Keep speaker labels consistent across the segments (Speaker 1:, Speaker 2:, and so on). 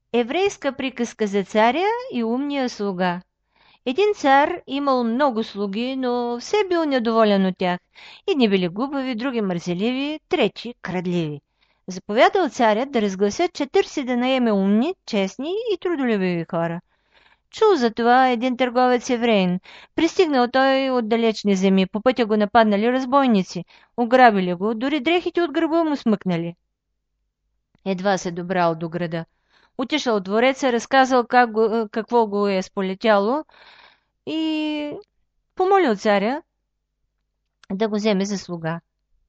Speaker 1: Еврейска приказка за царя и умния слуга. Един цар имал много слуги, но все бил недоволен от тях. Едни били глупави, други мързеливи, трети крадливи. Заповядал царят да разгласят, че търси да наеме умни, честни и трудолюбиви хора. Чул за това един търговец евреин. Пристигнал той от далечни земи, по пътя го нападнали разбойници, ограбили го, дори дрехите от гърба му смъкнали. Едва се добрал до града. Отишъл в двореца, разказал какво го е сполетяло и помолил царя да го вземе за слуга.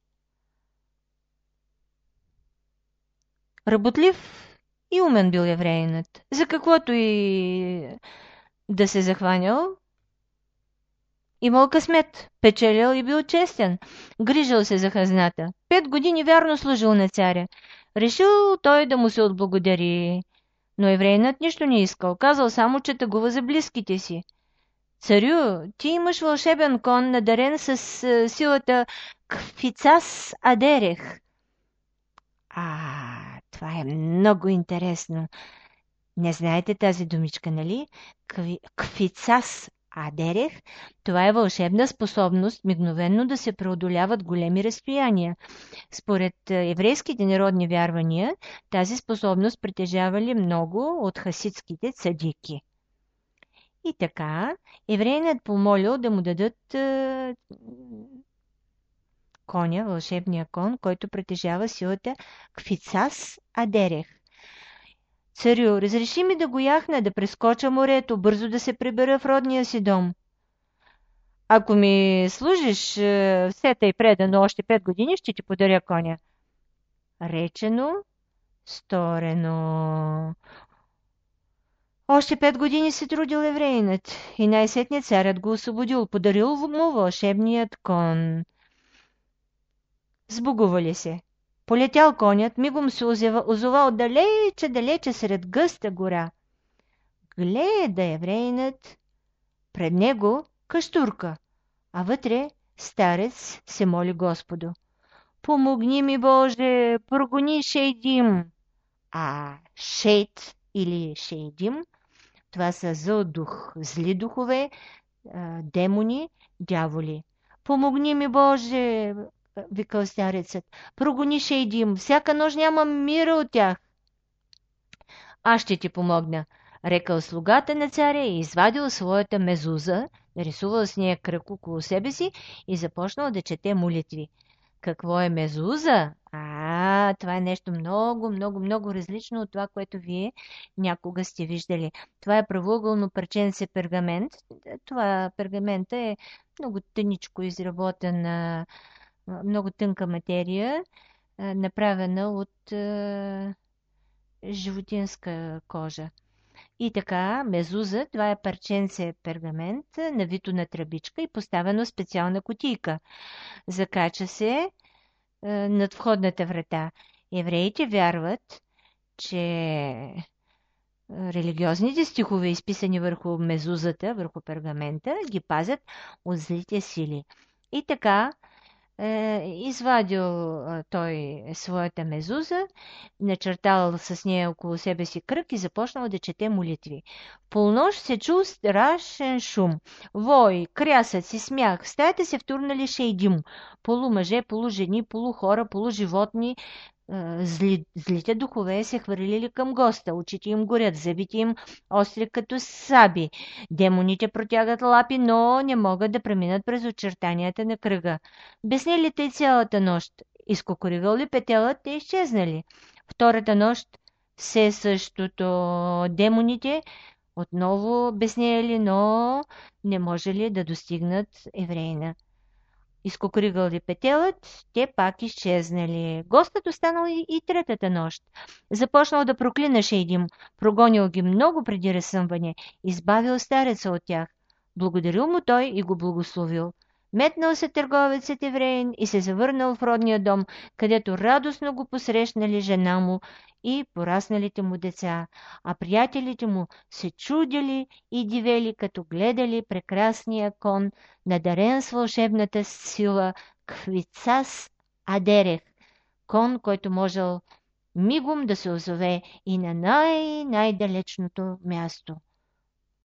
Speaker 1: Работлив и умен бил евреинът. За каквото и да се захванял, имал късмет, печелил и бил честен. Грижил се за хазната. 5 години вярно служил на царя. Решил той да му се отблагодари. Но евреинът нищо не искал. Казал само, че тъгува за близките си. Царю, ти имаш вълшебен кон, надарен с силата Кфицас Адерех. Това е много интересно. Не знаете тази думичка, нали? Кфицас Адерех. Това е вълшебна способност мигновенно да се преодоляват големи разстояния. Според еврейските народни вярвания, тази способност притежавали много от хасидските цадики. И така, евреинът помолил да му дадат коня, вълшебния кон, който притежава силата Кфицас Адерех. Царю, разреши ми да го яхна, да прескоча морето, бързо да се прибера в родния си дом. Ако ми служиш все тъй предано още 5 години, ще ти подаря коня. Речено, сторено. Още 5 години се трудил евреинът и най-сетне царят го освободил, подарил му вълшебният кон. Сбогували се. Полетял конят, мигом се озовал далече сред гъста гора. Гледа евреинът, пред него каштурка, а вътре старец се моли Господу. Помогни ми, Боже, прогони Шейдим. Шейд или Шейдим, това са зъл дух, зли духове, демони, дяволи. Помогни ми, Боже, викал старецът. Прогони Шейдим, всяка нощ нямам мира от тях. Аз ще ти помогна, рекал слугата на царя и извадил своята мезуза, нарисувал с нея кръг около себе си и започнал да чете молитви. Какво е мезуза? Това е нещо много, много, много различно от това, което вие някога сте виждали. Това е правоъгълно парченце пергамент. Това пергамента е много тъничко изработена, много тънка материя, направена от животинска кожа. И така, мезуза, това е парченце пергамент, навито на тръбичка и поставено в специална кутийка. Закача се над входната врата. Евреите вярват, че религиозните стихове, изписани върху мезузата, върху пергамента, ги пазят от злите сили. И така, извадил той своята мезуза, начертал с нея около себе си кръг и започнал да чете молитви. В полунощ се чул страшен шум. Вой, крясъци и смях. В стаята се втурнали шейдим. Полумъже, полужени, полухора, полуживотни. Злите духове се хвърлили към госта. Очите им горят, зъбите им остри като саби. Демоните протягат лапи, но не могат да преминат през очертанията на кръга. Безнели тъй цялата нощ. Изкокоригал ли петелът, те изчезнали. Втората нощ все същото. Демоните отново безнели, но не можели да достигнат евреина. Изкокоригал ли петелът, те пак изчезнали. Гостът останал и третата нощ. Започнал да проклина Шейдим, прогонил ги много преди разсъмване, избавил стареца от тях. Благодарил му той и го благословил. Метнал се търговецът евреин и се завърнал в родния дом, където радостно го посрещнали жена му и порасналите му деца, а приятелите му се чудили и дивели, като гледали прекрасния кон, надарен с вълшебната сила Квицас Адерех, кон, който можел мигом да се озове и на най-далечното място.